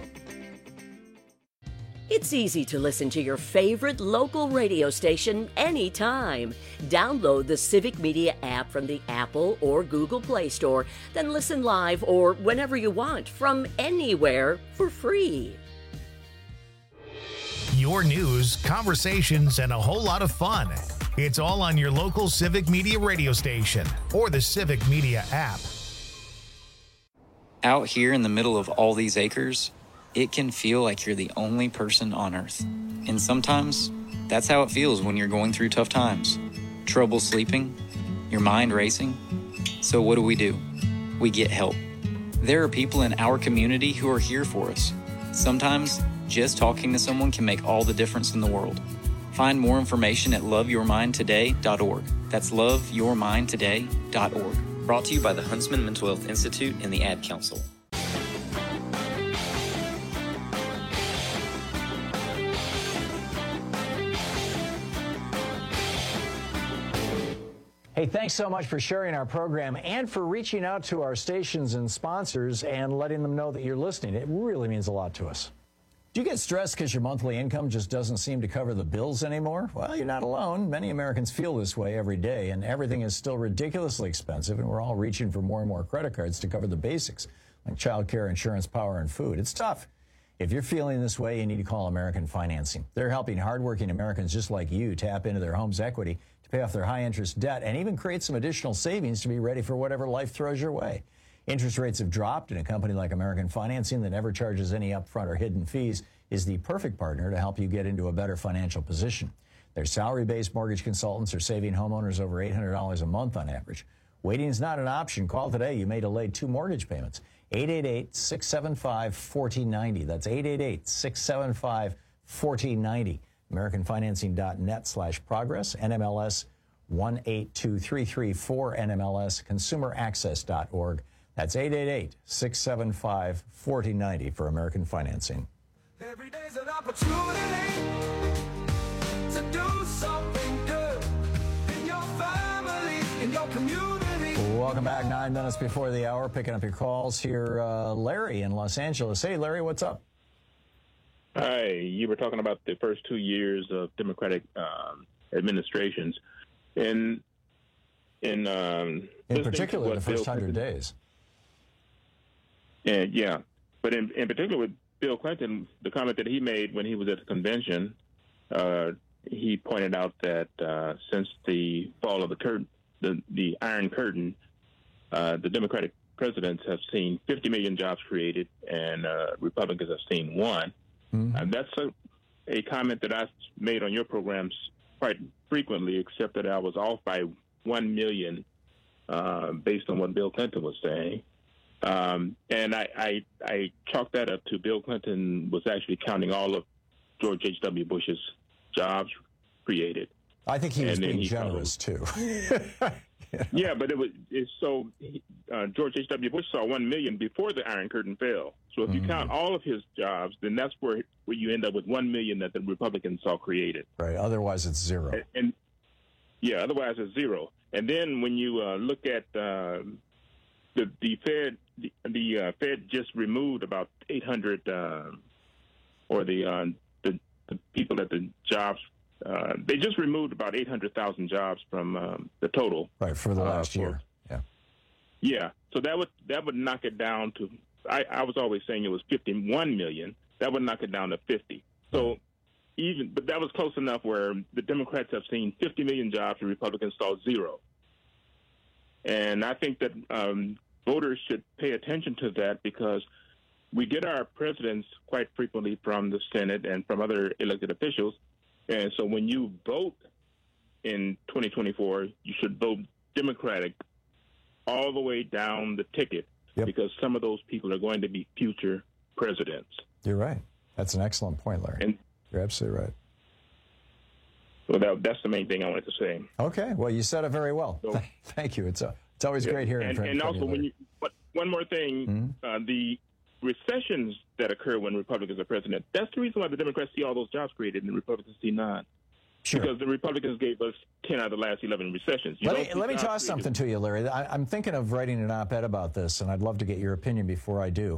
It's easy to listen to your favorite local radio station anytime. Download the Civic Media app from the Apple or Google Play Store, then listen live or whenever you want from anywhere for free. Your news, conversations, and a whole lot of fun. It's all on your local Civic Media radio station or the Civic Media app. Out here in the middle of all these acres, it can feel like you're the only person on Earth. And sometimes, that's how it feels when you're going through tough times. Trouble sleeping, your mind racing. So what do? We get help. There are people in our community who are here for us. Sometimes, just talking to someone can make all the difference in the world. Find more information at loveyourmindtoday.org. That's loveyourmindtoday.org. Brought to you by the Huntsman Mental Health Institute and the Ad Council. Hey, thanks so much for sharing our program and for reaching out to our stations and sponsors and letting them know that you're listening. It really means a lot to us. Do you get stressed because your monthly income just doesn't seem to cover the bills anymore? Well, you're not alone. Many Americans feel this way every day, and everything is still ridiculously expensive, and we're all reaching for more and more credit cards to cover the basics, like childcare, insurance, power, and food. It's tough. If you're feeling this way, you need to call American Financing. They're helping hardworking Americans just like you tap into their home's equity to pay off their high-interest debt and even create some additional savings to be ready for whatever life throws your way. Interest rates have dropped, and a company like American Financing that never charges any upfront or hidden fees is the perfect partner to help you get into a better financial position. Their salary-based mortgage consultants are saving homeowners over $800 a month on average. Waiting is not an option. Call today. You may delay 2 mortgage payments. 888-675-1490. That's 888-675-1490. AmericanFinancing.net/progress. NMLS 182334. NMLS ConsumerAccess.org. That's 888-675-1490 for American Financing. Every day's an opportunity to do something good in your family, in your community. Welcome back. 9 minutes before the hour. Picking up your calls here. Larry in Los Angeles. Hey, Larry, what's up? Hi. You were talking about the first 2 years of Democratic administrations. In particular, the first 100 days. And yeah, but in particular with Bill Clinton, the comment that he made when he was at the convention, he pointed out that since the fall of the Iron Curtain, the Democratic presidents have seen 50 million jobs created, and Republicans have seen 1. Mm-hmm. That's a comment that I made on your programs quite frequently, except that I was off by 1 million based on what Bill Clinton was saying. And I chalked that up to Bill Clinton was actually counting all of George H.W. Bush's jobs created. I think he was being generous, too. Yeah, but George H.W. Bush saw 1 million before the Iron Curtain fell. So if you count all of his jobs, then that's where you end up with 1 million that the Republicans saw created. Right. Otherwise, it's zero. Otherwise it's zero. And then when you look at the Fed, the Fed just removed about 800, or the people at the jobs. They just removed about 800,000 jobs from the total. Right, for the last year. Yeah. Yeah. So that would knock it down to. I was always saying it was 51 million. That would knock it down to 50. So but that was close enough where the Democrats have seen 50 million jobs and Republicans saw 0. And I think that voters should pay attention to that because we get our presidents quite frequently from the Senate and from other elected officials. And so when you vote in 2024, you should vote Democratic all the way down the ticket because some of those people are going to be future presidents. You're right. That's an excellent point, Larry. And you're absolutely right. Well, that's the main thing I wanted to say. Okay. Well, you said it very well. So, thank you. It's always great hearing from you. And also, one more thing, the recessions that occur when Republicans are president, that's the reason why the Democrats see all those jobs created and the Republicans see none. Sure. Because the Republicans gave us 10 out of the last 11 recessions. Let me toss something to you, Larry. I'm thinking of writing an op-ed about this, and I'd love to get your opinion before I do.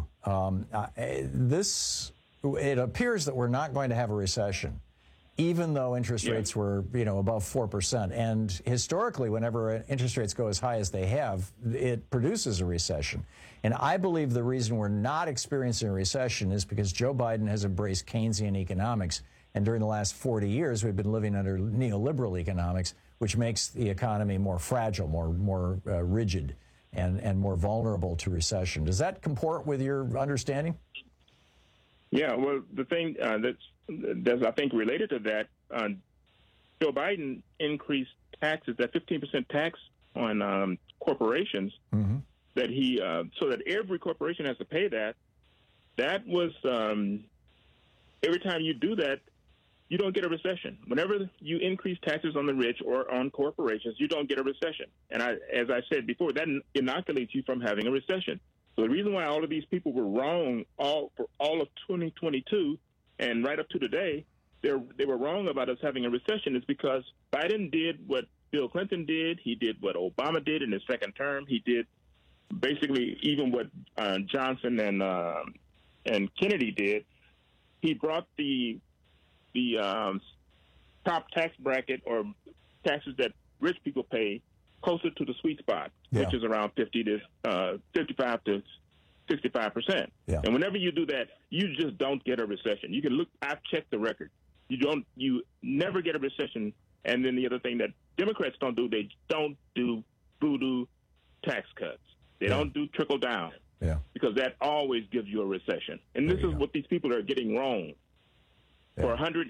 It appears that we're not going to have a recession, even though interest rates were, above 4%. And historically, whenever interest rates go as high as they have, it produces a recession. And I believe the reason we're not experiencing a recession is because Joe Biden has embraced Keynesian economics. And during the last 40 years, we've been living under neoliberal economics, which makes the economy more fragile, more rigid, and more vulnerable to recession. Does that comport with your understanding? Yeah, well, the thing that's I think related to that, Joe Biden increased taxes, that 15% tax on corporations, that he so that every corporation has to pay that. That was every time you do that, you don't get a recession. Whenever you increase taxes on the rich or on corporations, you don't get a recession. And as I said before, that inoculates you from having a recession. So the reason why all of these people were wrong for all of 2022 and right up to today, they were wrong about us having a recession is because Biden did what Bill Clinton did. He did what Obama did in his second term. He did basically even what Johnson and Kennedy did. He brought the top tax bracket or taxes that rich people pay closer to the sweet spot, which is around 55 to 65%. Yeah. And whenever you do that, you just don't get a recession. You can look. I've checked the record. You never get a recession. And then the other thing that Democrats don't do, they don't do voodoo tax cuts. They don't do trickle down. Yeah. Because that always gives you a recession. And this is what these people are getting wrong. For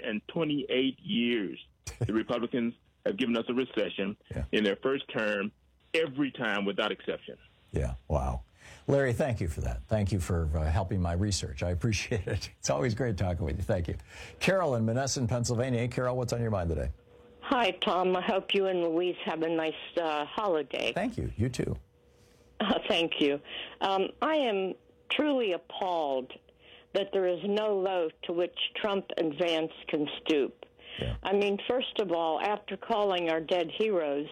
128 years, the Republicans have given us a recession in their first term every time without exception. Yeah, wow. Larry, thank you for that. Thank you for helping my research. I appreciate it. It's always great talking with you. Thank you. Carol in Monessen, Pennsylvania. Hey, Carol, what's on your mind today? Hi, Tom. I hope you and Louise have a nice holiday. Thank you. You too. Thank you. I am truly appalled that there is no low to which Trump and Vance can stoop. Yeah. I mean, first of all, after calling our dead heroes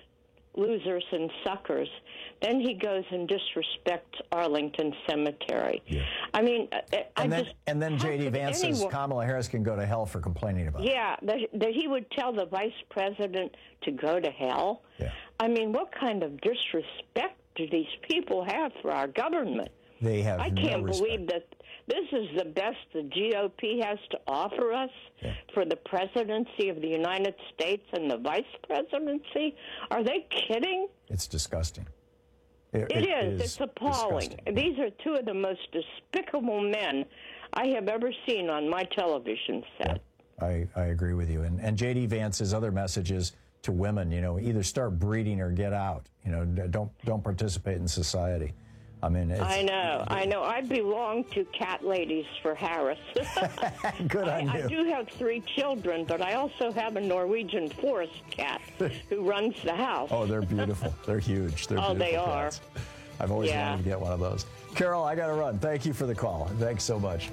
losers and suckers, then he goes and disrespects Arlington Cemetery. Yeah. I mean, and then J.D. Vance says Kamala Harris can go to hell for complaining about it. Yeah, that he would tell the vice president to go to hell. Yeah. I mean, what kind of disrespect do these people have for our government? They have I can't believe that this is the best the GOP has to offer us for the presidency of the United States and the vice presidency. Are they kidding? It's disgusting. It is. It's appalling. Disgusting. These are two of the most despicable men I have ever seen on my television set. Yeah, I agree with you. And J.D. Vance's other messages to women, either start breeding or get out. Don't participate in society. I mean, I know. I belong to Cat Ladies for Harris. Good on you. I do have 3 children, but I also have a Norwegian forest cat who runs the house. Oh, they're beautiful. They're huge. They're beautiful they are. Cats. I've always wanted to get one of those. Carol, I got to run. Thank you for the call. Thanks so much.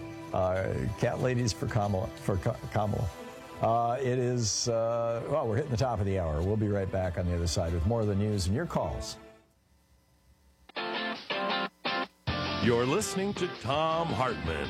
Cat Ladies for Kamala. It is, we're hitting the top of the hour. We'll be right back on the other side with more of the news and your calls. You're listening to Thom Hartmann.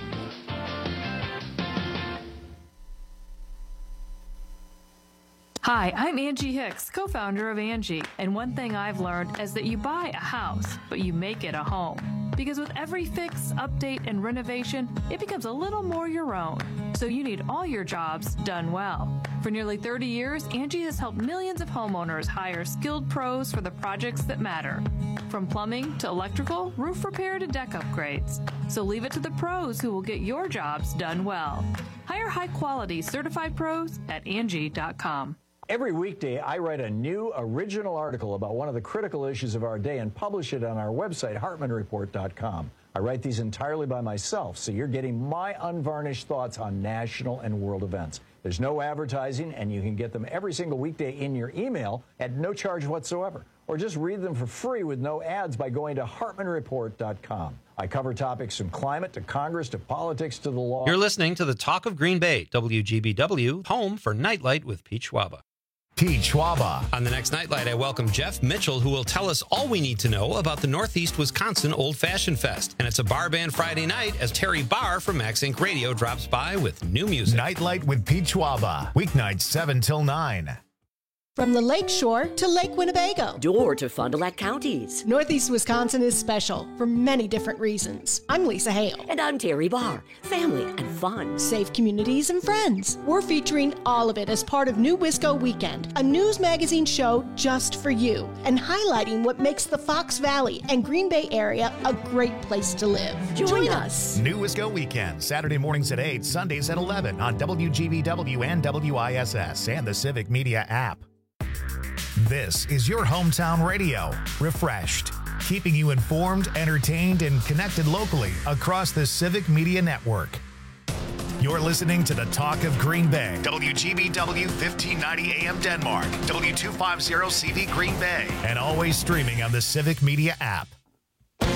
Hi, I'm Angie Hicks, co-founder of Angie, and one thing I've learned is that you buy a house, but you make it a home. Because with every fix, update, and renovation, it becomes a little more your own. So you need all your jobs done well. For nearly 30 years, Angie has helped millions of homeowners hire skilled pros for the projects that matter. From plumbing to electrical, roof repair to deck upgrades. So leave it to the pros who will get your jobs done well. Hire high-quality certified pros at Angie.com. Every weekday, I write a new original article about one of the critical issues of our day and publish it on our website, HartmannReport.com. I write these entirely by myself, so you're getting my unvarnished thoughts on national and world events. There's no advertising, and you can get them every single weekday in your email at no charge whatsoever. Or just read them for free with no ads by going to HartmanReport.com. I cover topics from climate to Congress to politics to the law. You're listening to the Talk of Green Bay, WGBW, home for Nightlight with Pete Schwaba. Pete Schwaba. On the next Nightlight, I welcome Jeff Mitchell, who will tell us all we need to know about the Northeast Wisconsin Old Fashioned Fest. And it's a bar band Friday night as Terry Barr from Max Inc. Radio drops by with new music. Nightlight with Pete Schwaba. Weeknights 7 till 9. From the Lake Shore to Lake Winnebago. Door to Fond du Lac counties. Northeast Wisconsin is special for many different reasons. I'm Lisa Hale. And I'm Terry Barr. Family and fun. Safe communities and friends. We're featuring all of it as part of New Wisco Weekend, a news magazine show just for you, and highlighting what makes the Fox Valley and Green Bay area a great place to live. Join us. New Wisco Weekend, Saturday mornings at 8, Sundays at 11 on WGBW and WISS and the Civic Media app. This is your hometown radio, refreshed, keeping you informed, entertained, and connected locally across the Civic Media Network. You're listening to the Talk of Green Bay, WGBW 1590 AM Denmark, W250 CD Green Bay, and always streaming on the Civic Media app.